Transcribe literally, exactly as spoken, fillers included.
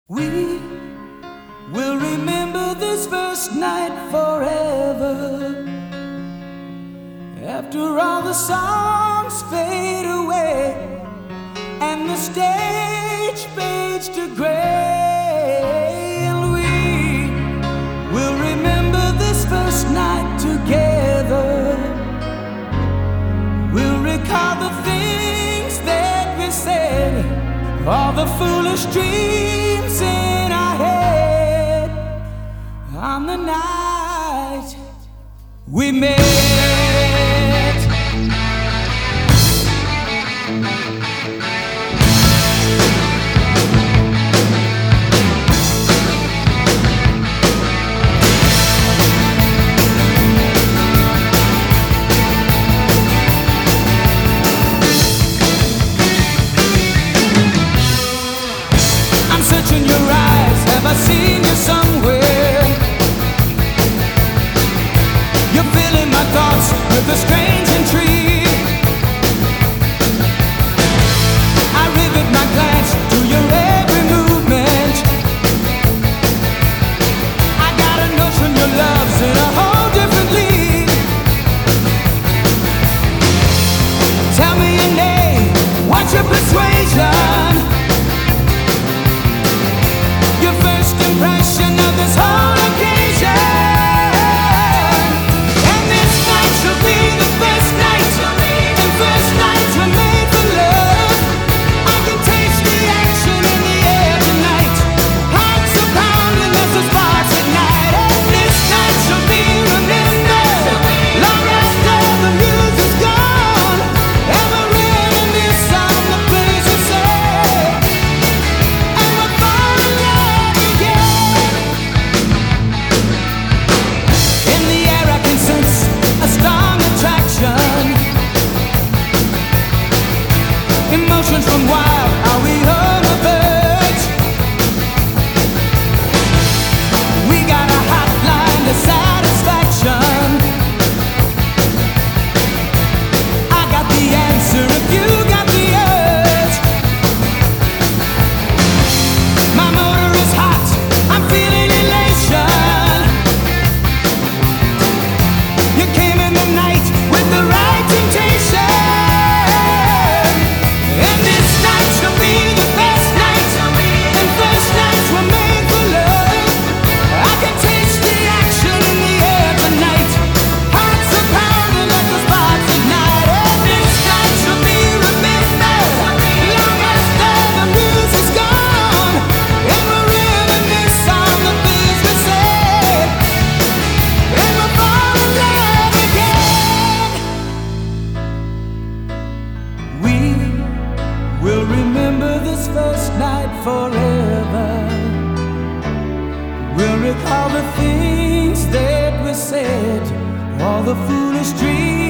We will remember this first night forever. After all the songs fade away and the stage fades to gray, and we will remember this first night together. We'll recall the things that we said, all the foolish dreams in our head on the night we met. Searching your eyes, have I seen you somewhere? You're filling my thoughts with a strange intrigue. I rivet my glance to your every movement. I got a notion your love's in a whole different league. Tell me your name, what's your persuasion? Impression of this whole occasion. And this night shall be the first night, the first night we're made for love. I can taste the action in the air tonight. Hearts are pounding, there's a sparks at night. And this night shall be remembered long after the music's gone, and we're reminisce on the things we said, and we'll fall in love again. Emotions run wild, are we on the verge? We got a hotline to satisfaction. I got the answer if you got the urge. My motor is hot, I'm feeling elation. You came in the night with the right temptation. We'll remember this first night forever. We'll recall the things that we said, all the foolish dreams.